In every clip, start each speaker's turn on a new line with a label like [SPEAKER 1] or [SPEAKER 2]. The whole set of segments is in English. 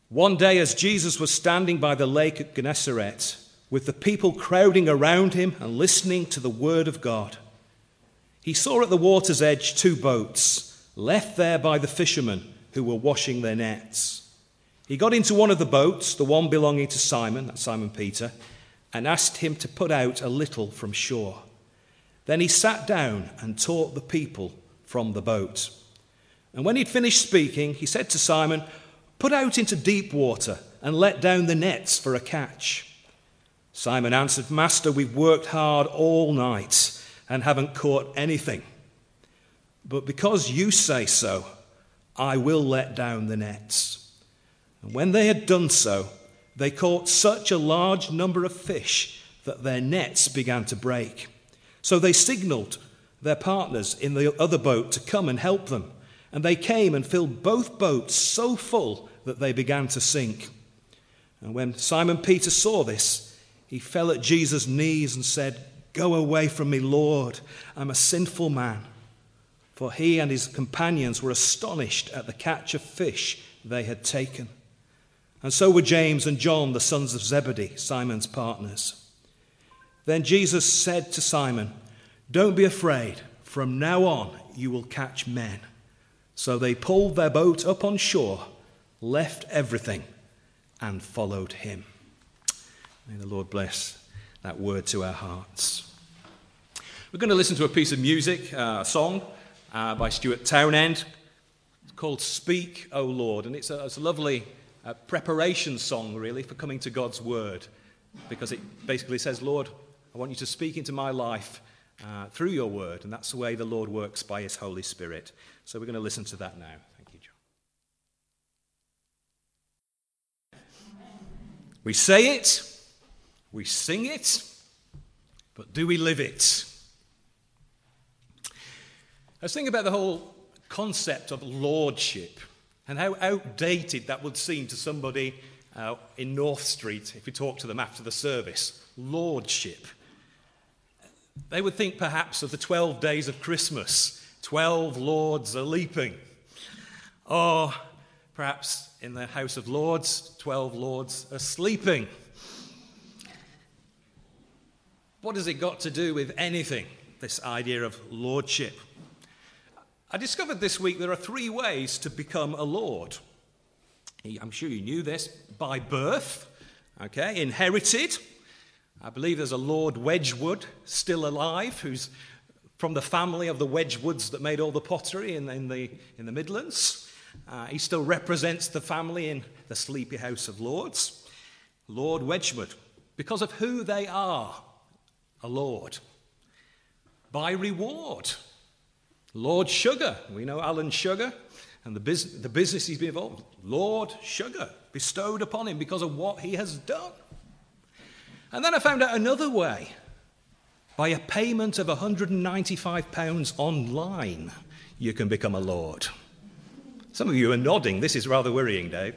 [SPEAKER 1] One day as Jesus was standing by the lake at Gennesaret, with the people crowding around him and listening to the word of God, he saw at the water's edge 2 boats, left there by the fishermen who were washing their nets. He got into one of the boats, the one belonging to Simon, that's Simon Peter, and asked him to put out a little from shore. Then he sat down and taught the people from the boat. And when he'd finished speaking, he said to Simon, "Put out into deep water and let down the nets for a catch." Simon answered, "Master, we've worked hard all night and haven't caught anything. But because you say so, I will let down the nets." And when they had done so, they caught such a large number of fish that their nets began to break. So they signaled their partners in the other boat to come and help them. And they came and filled both boats so full that they began to sink. And when Simon Peter saw this, he fell at Jesus' knees and said, "Go away from me, Lord, I'm a sinful man." For he and his companions were astonished at the catch of fish they had taken. And so were James and John, the sons of Zebedee, Simon's partners. Then Jesus said to Simon, "Don't be afraid. From now on you will catch men." So they pulled their boat up on shore, left everything, and followed him. May the Lord bless that word to our hearts. We're going to listen to a piece of music, a song by Stuart Townend. It's called "Speak, O Lord," and it's a lovely preparation song, really, for coming to God's word, because it basically says, "Lord, I want you to speak into my life through your word," and that's the way the Lord works by his Holy Spirit. So we're going to listen to that now. Thank you, John. We say it, we sing it, but do we live it? I was thinking about the whole concept of lordship and how outdated that would seem to somebody in North Street if you talk to them after the service. Lordship. They would think perhaps of the 12 days of Christmas. 12 lords are leaping. Or perhaps in the House of Lords, 12 lords are sleeping. What has it got to do with anything, this idea of lordship? I discovered this week there are 3 ways to become a lord. I'm sure you knew this. By birth, okay, inherited. I believe there's a Lord Wedgwood still alive, who's from the family of the Wedgwoods that made all the pottery in the Midlands. He still represents the family in the Sleepy House of Lords. Lord Wedgwood, because of who they are, a lord. By reward. Lord Sugar, we know Alan Sugar and the business he's been involved with. Lord Sugar, bestowed upon him because of what he has done. And then I found out another way. By a payment of £195 online, you can become a lord. Some of you are nodding. This is rather worrying, Dave.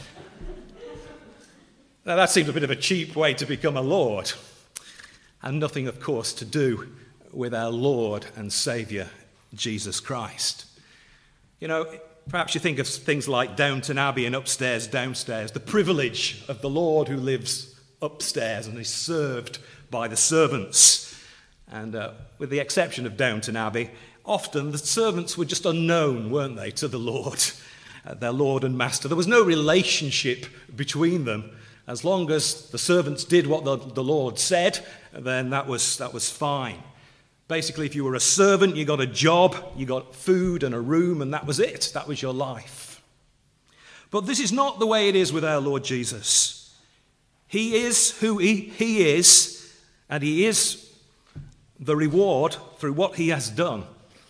[SPEAKER 1] Now, that seems a bit of a cheap way to become a lord. And nothing, of course, to do with our Lord and Saviour, Jesus Christ. You know, perhaps you think of things like Downton Abbey and Upstairs, Downstairs, the privilege of the Lord who lives upstairs and is served by the servants. And with the exception of Downton Abbey, often the servants were just unknown, weren't they, to the Lord, their Lord and Master. There was no relationship between them. As long as the servants did what the Lord said, then that was fine. Basically, if you were a servant, you got a job, you got food and a room, and that was it. That was your life. But this is not the way it is with our Lord Jesus. He is who he is, and he is the reward through what he has done.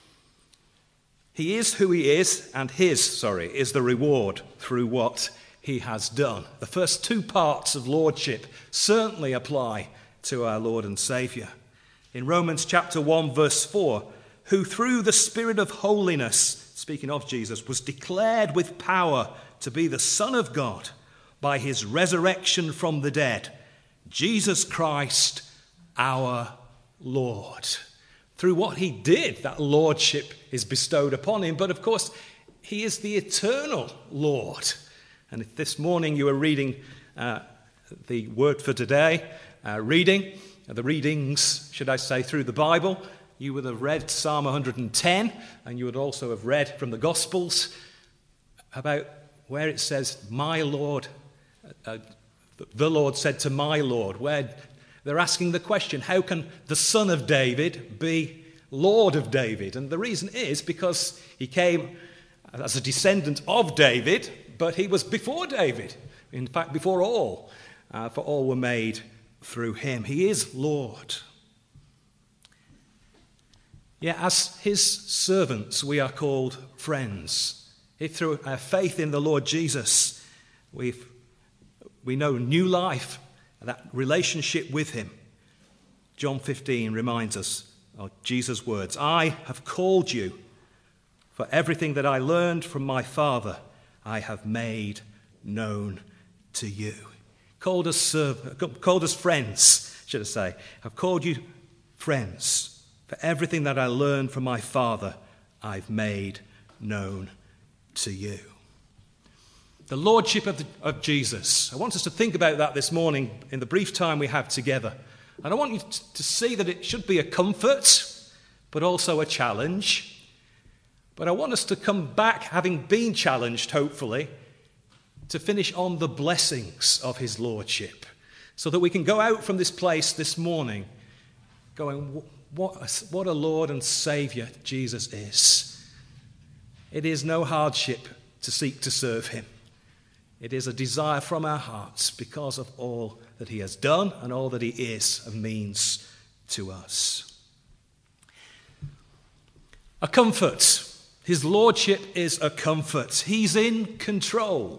[SPEAKER 1] He is who he is, and his is the reward through what he has done. The first 2 parts of lordship certainly apply to our Lord and Saviour. In Romans chapter 1, verse 4, who through the Spirit of holiness, speaking of Jesus, was declared with power to be the Son of God by his resurrection from the dead, Jesus Christ our Lord. Through what he did, that lordship is bestowed upon him. But of course, he is the eternal Lord. And if this morning you are reading the word for today, the readings, should I say, through the Bible, you would have read Psalm 110, and you would also have read from the Gospels about where it says, my Lord, the Lord said to my Lord, where they're asking the question, how can the son of David be Lord of David? And the reason is because he came as a descendant of David, but he was before David. In fact, before all, for all were made through him. He is Lord. Yeah, as his servants, we are called friends. If through our faith in the Lord Jesus, we know new life, that relationship with him. John 15 reminds us of Jesus' words, I have called you, for everything that I learned from my Father, I have made known to you. Called us friends, should I say. I've called you friends. For everything that I learned from my Father, I've made known to you. The Lordship of Jesus. I want us to think about that this morning in the brief time we have together. And I want you to see that it should be a comfort, but also a challenge. But I want us to come back, having been challenged, hopefully, to finish on the blessings of his Lordship, so that we can go out from this place this morning going, what a Lord and Saviour Jesus is. It is no hardship to seek to serve him. It is a desire from our hearts because of all that he has done and all that he is and means to us. A comfort. His Lordship is a comfort. He's in control.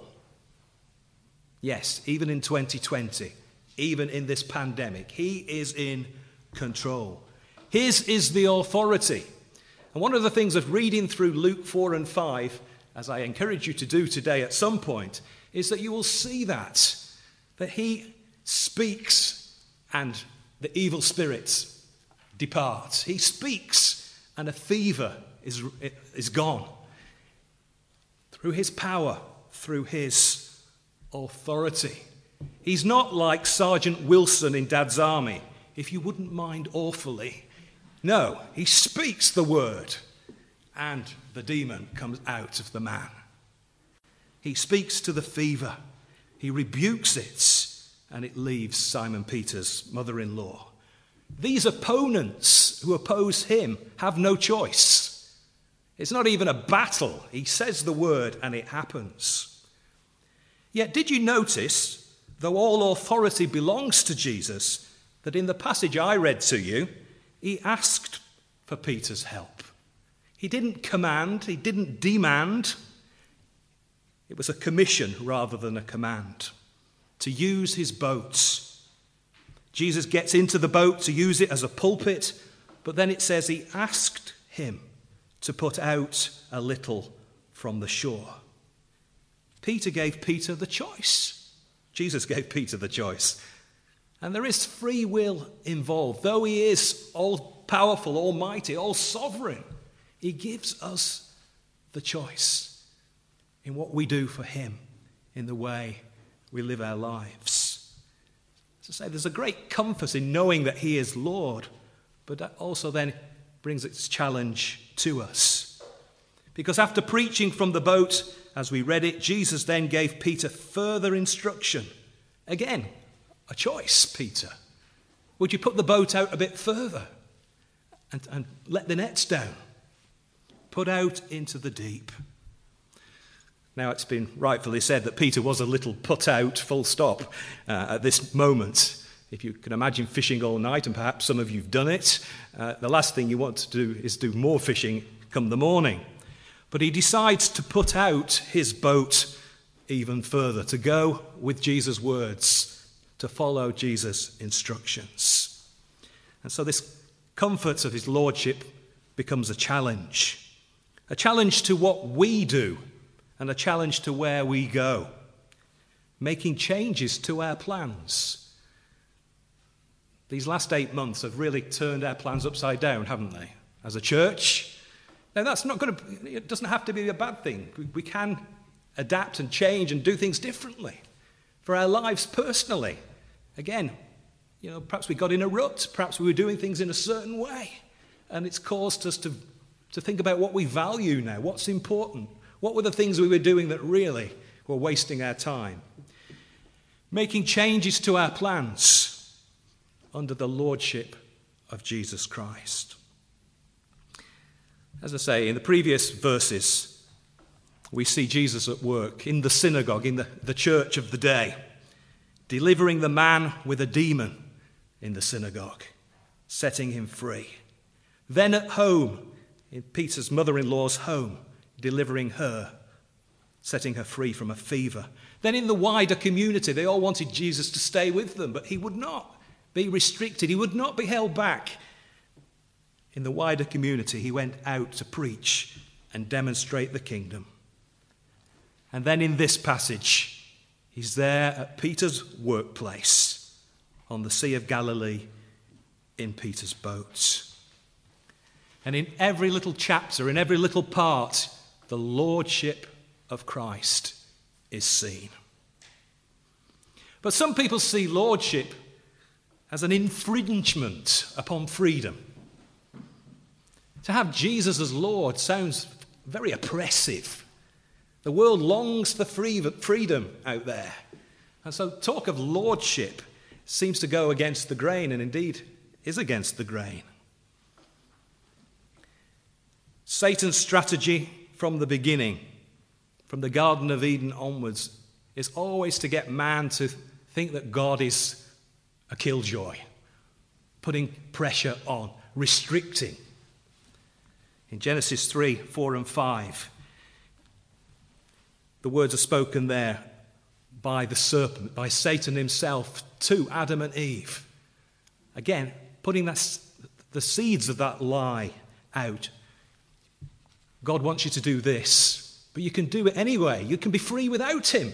[SPEAKER 1] Yes, even in 2020, even in this pandemic, he is in control. His is the authority. And one of the things of reading through Luke 4 and 5, as I encourage you to do today at some point, is that you will see that he speaks and the evil spirits depart. He speaks and a fever is gone. Through his power, through his authority. He's not like Sergeant Wilson in Dad's Army, if you wouldn't mind awfully. No, he speaks the word and the demon comes out of the man. He speaks to the fever. He rebukes it and it leaves Simon Peter's mother-in-law. These opponents who oppose him have no choice. It's not even a battle. He says the word and it happens. Yet did you notice, though all authority belongs to Jesus, that in the passage I read to you, he asked for Peter's help. He didn't command, he didn't demand. It was a commission rather than a command to use his boat. Jesus gets into the boat to use it as a pulpit, but then it says he asked him to put out a little from the shore. Peter gave Peter the choice. Jesus gave Peter the choice. And there is free will involved. Though he is all-powerful, almighty, all-sovereign, he gives us the choice in what we do for him, in the way we live our lives. As I say, there's a great comfort in knowing that he is Lord, but that also then brings its challenge to us. Because after preaching from the boat, as we read it, Jesus then gave Peter further instruction. Again, a choice, Peter. Would you put the boat out a bit further and let the nets down? Put out into the deep. Now, it's been rightfully said that Peter was a little put out, full stop, at this moment. If you can imagine fishing all night, and perhaps some of you have done it, the last thing you want to do is do more fishing come the morning. But he decides to put out his boat even further, to go with Jesus' words, to follow Jesus' instructions. And so this comfort of his lordship becomes a challenge to what we do and a challenge to where we go, making changes to our plans. These last 8 months have really turned our plans upside down, haven't they, as a church? Now, that's not going to, it doesn't have to be a bad thing. We can adapt and change and do things differently for our lives personally. Again, perhaps we got in a rut, perhaps we were doing things in a certain way, and it's caused us to think about what we value now, what's important, what were the things we were doing that really were wasting our time. Making changes to our plans under the lordship of Jesus Christ. As I say, in the previous verses, we see Jesus at work in the synagogue, in the church of the day, delivering the man with a demon in the synagogue, setting him free. Then at home, in Peter's mother-in-law's home, delivering her, setting her free from a fever. Then in the wider community, they all wanted Jesus to stay with them, but he would not be restricted. He would not be held back. In the wider community, he went out to preach and demonstrate the kingdom. And then in this passage, he's there at Peter's workplace on the Sea of Galilee in Peter's boat. And in every little chapter, in every little part, the lordship of Christ is seen. But some people see lordship as an infringement upon freedom. To have Jesus as Lord sounds very oppressive. The world longs for freedom out there. And so talk of lordship seems to go against the grain, and indeed is against the grain. Satan's strategy from the beginning, from the Garden of Eden onwards, is always to get man to think that God is a killjoy, putting pressure on, restricting. In Genesis 3, 4 and 5, the words are spoken there by the serpent, by Satan himself to Adam and Eve. Again, putting the seeds of that lie out. God wants you to do this, but you can do it anyway. You can be free without him.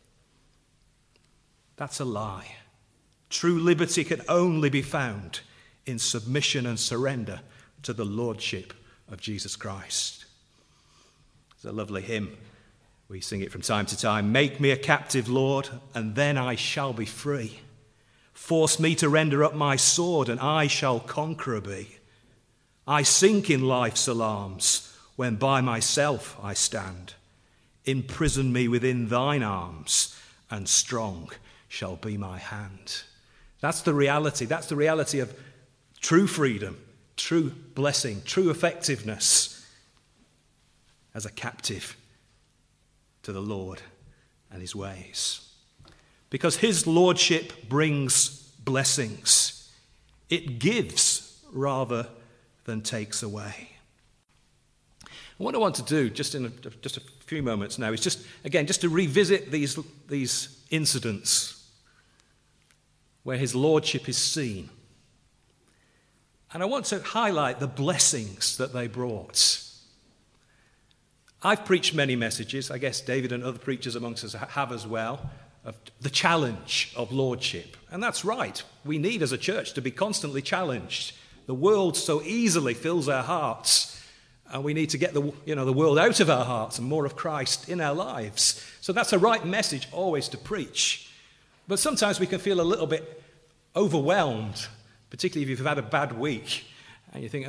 [SPEAKER 1] That's a lie. True liberty can only be found in submission and surrender to the lordship of Jesus Christ. There's a lovely hymn. We sing it from time to time. Make me a captive, Lord, and then I shall be free. Force me to render up my sword, and I shall conqueror be. I sink in life's alarms when by myself I stand. Imprison me within thine arms, and strong shall be my hand. That's the reality. That's the reality of true freedom, true blessing, true effectiveness as a captive to the Lord and his ways. Because his lordship brings blessings. It gives rather than takes away. And what I want to do just in just a few moments now is just to revisit these incidents where his lordship is seen. And I want to highlight the blessings that they brought. I've preached many messages, I guess David and other preachers amongst us have as well, of the challenge of lordship. And that's right. We need as a church to be constantly challenged. The world so easily fills our hearts, and we need to get the world out of our hearts and more of Christ in our lives. So that's a right message always to preach. But sometimes we can feel a little bit overwhelmed, particularly if you've had a bad week, and you think,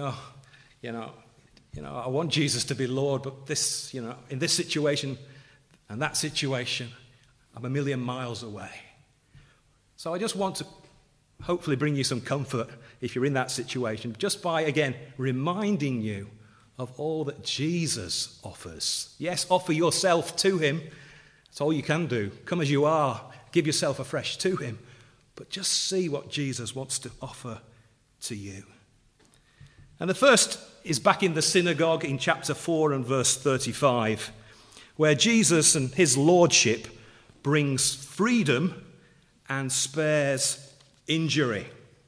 [SPEAKER 1] I want Jesus to be Lord, but this, in this situation and that situation, I'm a million miles away. So I just want to hopefully bring you some comfort if you're in that situation, just by, again, reminding you of all that Jesus offers. Yes, offer yourself to him. That's all you can do. Come as you are. Give yourself afresh to him. But just see what Jesus wants to offer to you. And the first is back in the synagogue in chapter 4 and verse 35, where Jesus and his lordship brings freedom and spares injury.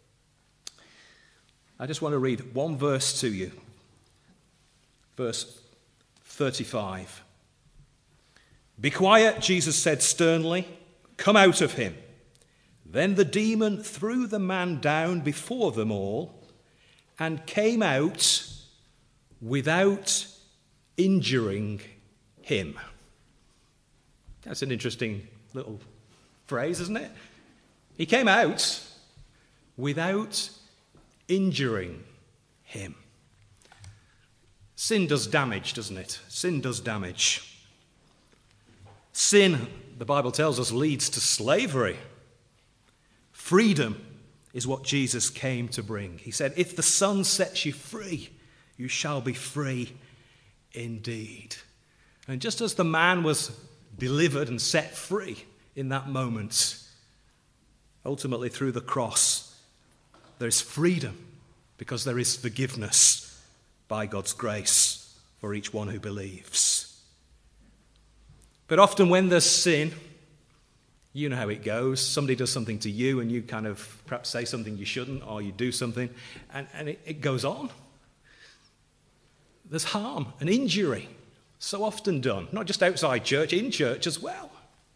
[SPEAKER 1] I just want to read one verse to you. Verse 35. Be quiet, Jesus said sternly. Come out of him. Then the demon threw the man down before them all and came out without injuring him. That's an interesting little phrase, isn't it? He came out without injuring him. Sin does damage, doesn't it? Sin does damage. Sin, the Bible tells us, leads to slavery. Freedom is what Jesus came to bring. He said, if the Son sets you free, you shall be free indeed. And just as the man was delivered and set free in that moment, ultimately through the cross, there is freedom because there is forgiveness by God's grace for each one who believes. But often when there's sin, you know how it goes. Somebody does something to you and you kind of perhaps say something you shouldn't, or you do something, and it goes on. There's harm and injury so often done, not just outside church, in church as well.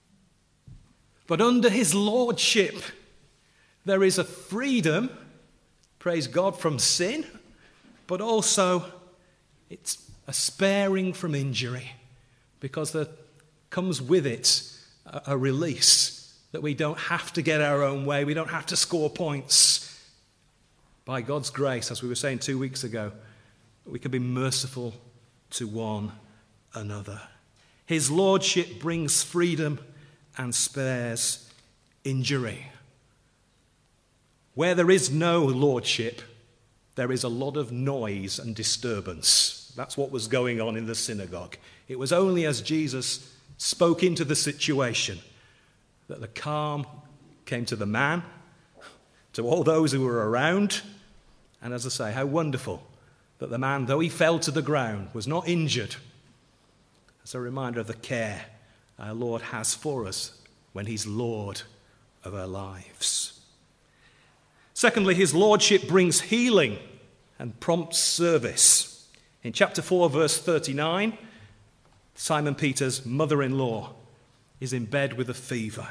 [SPEAKER 1] But under his lordship, there is a freedom, praise God, from sin, but also it's a sparing from injury, because there comes with it a release that we don't have to get our own way, we don't have to score points. By God's grace, as we were saying 2 weeks ago, we can be merciful to one another. His lordship brings freedom and spares injury. Where there is no lordship, there is a lot of noise and disturbance. That's what was going on in the synagogue. It was only as Jesus spoke into the situation that the calm came to the man, to all those who were around. And as I say, how wonderful that the man, though he fell to the ground, was not injured. It's a reminder of the care our Lord has for us when he's Lord of our lives. Secondly, his lordship brings healing and prompt service. In chapter 4, verse 39, Simon Peter's mother-in-law is in bed with a fever.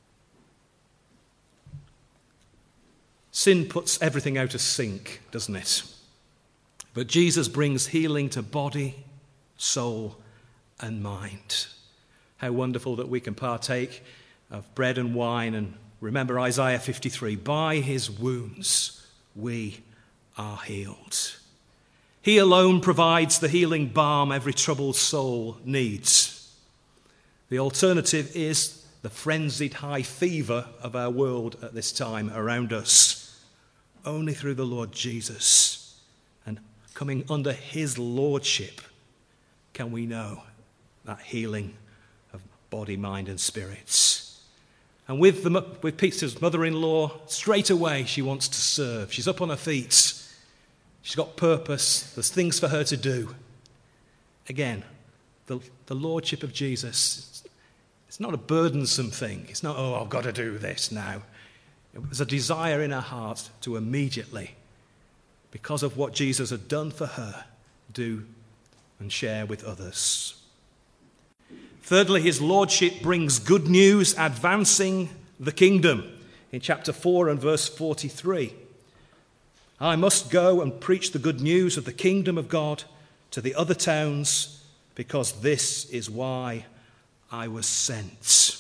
[SPEAKER 1] Sin puts everything out of sync, doesn't it? But Jesus brings healing to body, soul, and mind. How wonderful that we can partake of bread and wine and remember Isaiah 53, by his wounds we are healed. He alone provides the healing balm every troubled soul needs. The alternative is the frenzied high fever of our world at this time around us. Only through the Lord Jesus and coming under his lordship can we know that healing of body, mind, and spirits. And with Peter's mother-in-law, straight away she wants to serve. She's up on her feet. She's got purpose. There's things for her to do. Again, the lordship of Jesus, it's not a burdensome thing. It's not, oh, I've got to do this now. It was a desire in her heart to immediately, because of what Jesus had done for her, do and share with others. Thirdly, his lordship brings good news advancing the kingdom. In chapter 4 and verse 43, I must go and preach the good news of the kingdom of God to the other towns, because this is why I was sent.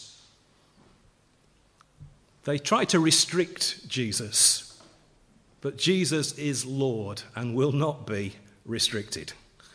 [SPEAKER 1] They try to restrict Jesus, but Jesus is Lord and will not be restricted.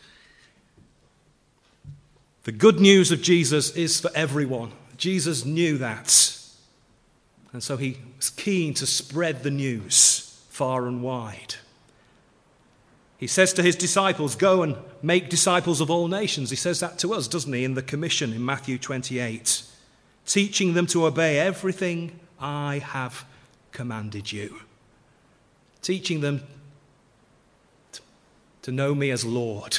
[SPEAKER 1] The good news of Jesus is for everyone. Jesus knew that. And so he was keen to spread the news far and wide. He says to his disciples, go and make disciples of all nations. He says that to us, doesn't he, in the commission in Matthew 28, teaching them to obey everything I have commanded you. Teaching them to know me as Lord.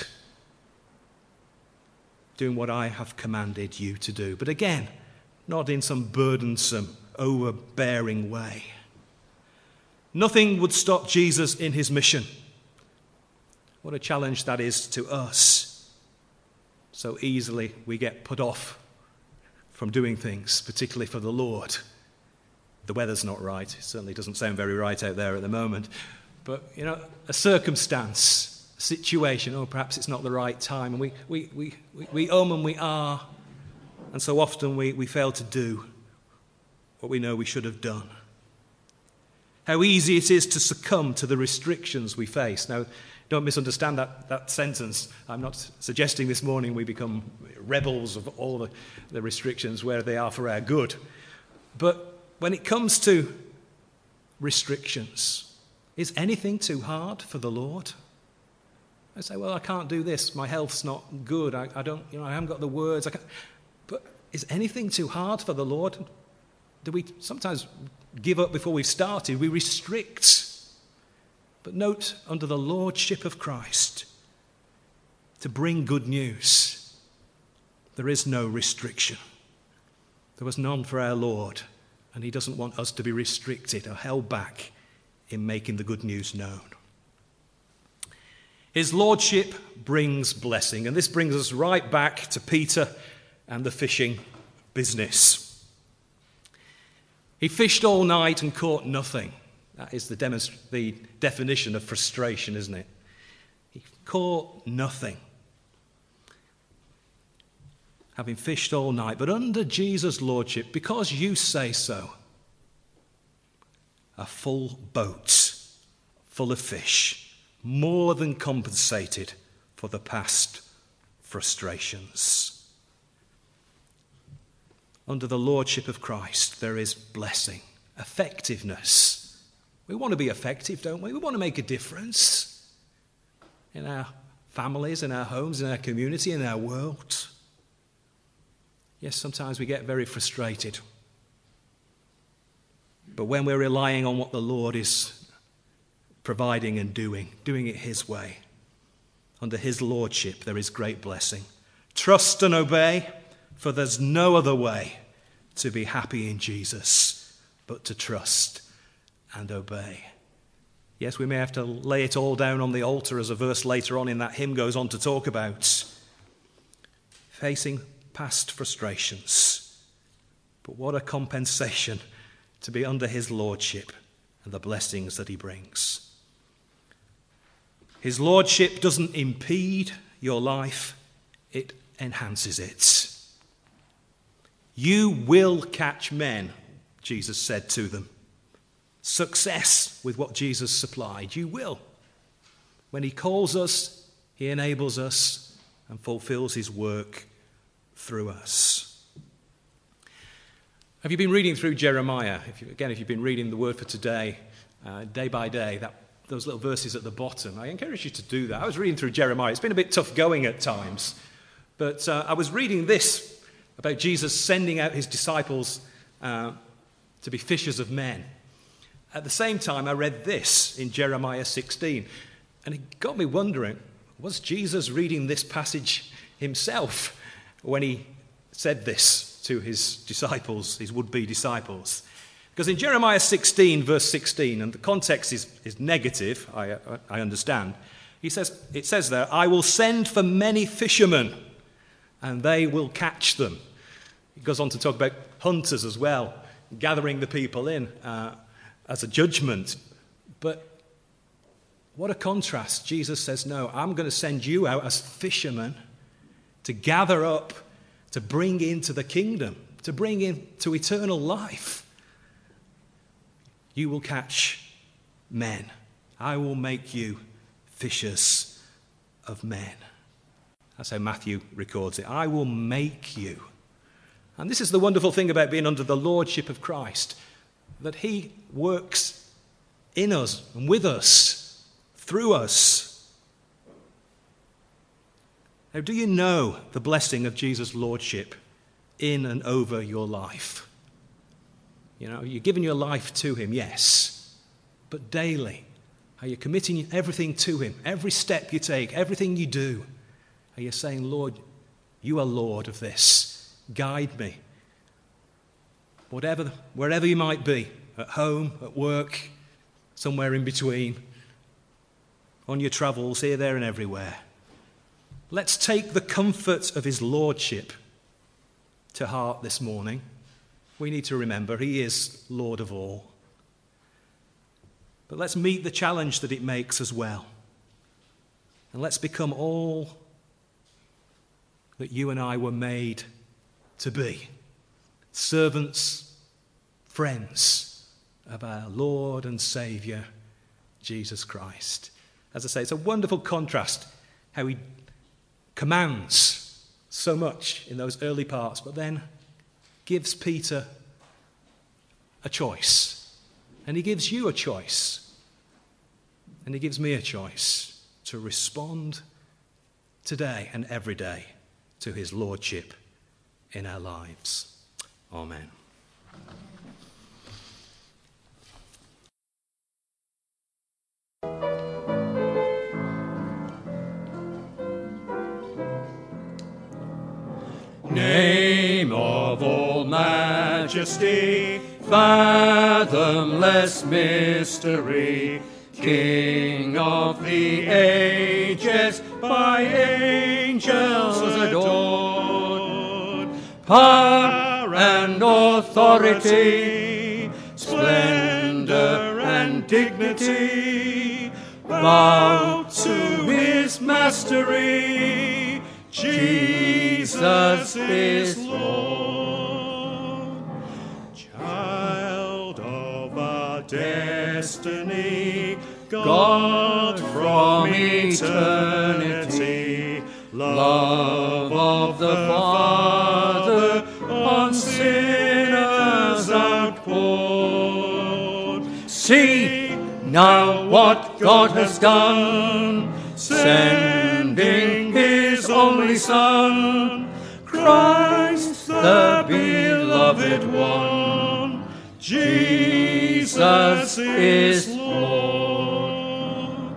[SPEAKER 1] Doing what I have commanded you to do. But again, not in some burdensome, overbearing way. Nothing would stop Jesus in his mission. What a challenge that is to us. So easily we get put off from doing things, particularly for the Lord. The weather's not right. It certainly doesn't sound very right out there at the moment. But, a circumstance, a situation, or perhaps it's not the right time, and we and we are. And so often we fail to do what we know we should have done. How easy it is to succumb to the restrictions we face. Now, don't misunderstand that sentence. I'm not suggesting this morning we become rebels of all the restrictions where they are for our good. But when it comes to restrictions, is anything too hard for the Lord? I say, well, I can't do this. My health's not good. I haven't got the words. But is anything too hard for the Lord? Do we sometimes give up before we've started? We restrict. But note, under the lordship of Christ, to bring good news, there is no restriction. There was none for our Lord, and he doesn't want us to be restricted or held back in making the good news known. His lordship brings blessing, and this brings us right back to Peter and the fishing business. He fished all night and caught nothing. That is the definition of frustration, isn't it? He caught nothing, having fished all night. But under Jesus' lordship, because you say so, a full boat full of fish more than compensated for the past frustrations. Under the lordship of Christ, there is blessing, effectiveness. We want to be effective, don't we? We want to make a difference in our families, in our homes, in our community, in our world. Yes, sometimes we get very frustrated. But when we're relying on what the Lord is providing and doing it his way, under his lordship, there is great blessing. Trust and obey, for there's no other way to be happy in Jesus but to trust and obey. Yes, we may have to lay it all down on the altar, as a verse later on in that hymn goes on to talk about. Facing past frustrations. But what a compensation to be under his lordship and the blessings that he brings. His lordship doesn't impede your life, it enhances it. You will catch men, Jesus said to them. Success with what Jesus supplied, you will. When he calls us, he enables us and fulfills his work through us. Have you been reading through Jeremiah? If you've been reading the word for today, day by day, those little verses at the bottom, I encourage you to do that. I was reading through Jeremiah. It's been a bit tough going at times, but I was reading this about Jesus sending out his disciples to be fishers of men. At the same time, I read this in Jeremiah 16, and it got me wondering, was Jesus reading this passage himself when he said this to his disciples, his would-be disciples? Because in Jeremiah 16, verse 16, and the context is negative, I understand, it says there, I will send for many fishermen, and they will catch them. He goes on to talk about hunters as well, gathering the people in as a judgment. But what a contrast. Jesus says, no, I'm going to send you out as fishermen to gather up, to bring into the kingdom, to bring into eternal life. You will catch men. I will make you fishers of men. That's how Matthew records it. I will make you. And this is the wonderful thing about being under the lordship of Christ, that he works in us and with us, through us. Now, do you know the blessing of Jesus' lordship in and over your life? You know, you're giving your life to him, yes, but daily, are you committing everything to him? Every step you take, everything you do, are you saying, Lord, you are Lord of this. Guide me. Wherever you might be, at home, at work, somewhere in between, on your travels, here, there, and everywhere. Let's take the comfort of his lordship to heart this morning. We need to remember he is Lord of all. But let's meet the challenge that it makes as well. And let's become all that you and I were made to be servants, friends of our Lord and Saviour, Jesus Christ. As I say, it's a wonderful contrast how he commands so much in those early parts, but then gives Peter a choice. And he gives you a choice. And he gives me a choice to respond today and every day to his lordship in our lives. Amen.
[SPEAKER 2] Name of all majesty, fathomless mystery, King of the ages, by angels adored, power and authority, splendor and dignity, bow to his mastery. Jesus is Lord. Child of our destiny, God from eternity, love of the Father on sinners outpoured. See now what God has done, sending his only Son, Christ the beloved one. Jesus is Lord.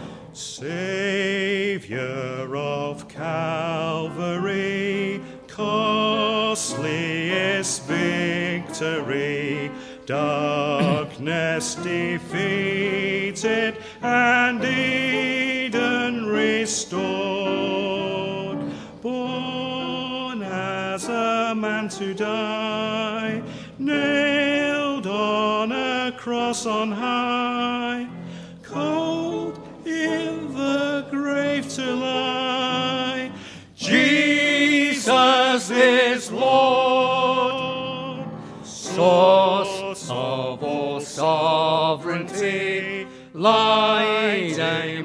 [SPEAKER 2] Saviour of Calvary, costliest victory, darkness defeated and Eden restored, born as a man to die, nailed on a cross on high, cold in the grave to lie. Jesus is Lord, source of all sovereignty, light,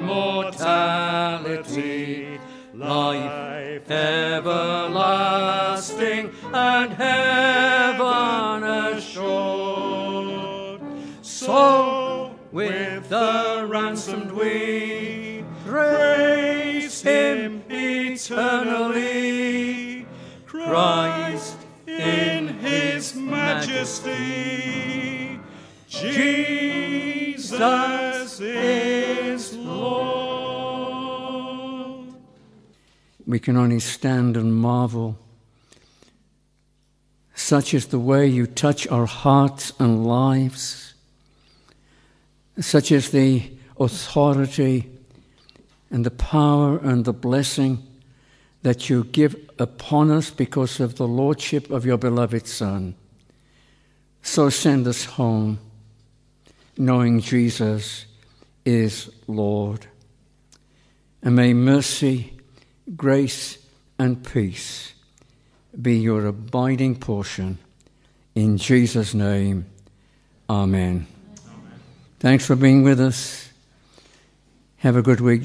[SPEAKER 2] immortality, life everlasting and heaven assured. So with the ransomed we praise him eternally, Christ in his majesty. Jesus is Lord.
[SPEAKER 3] We can only stand and marvel. Such is the way you touch our hearts and lives. Such is the authority and the power and the blessing that you give upon us because of the lordship of your beloved Son. So send us home, knowing Jesus is Lord. And may mercy, grace, and peace be your abiding portion. In Jesus' name, amen. Thanks for being with us. Have a good week.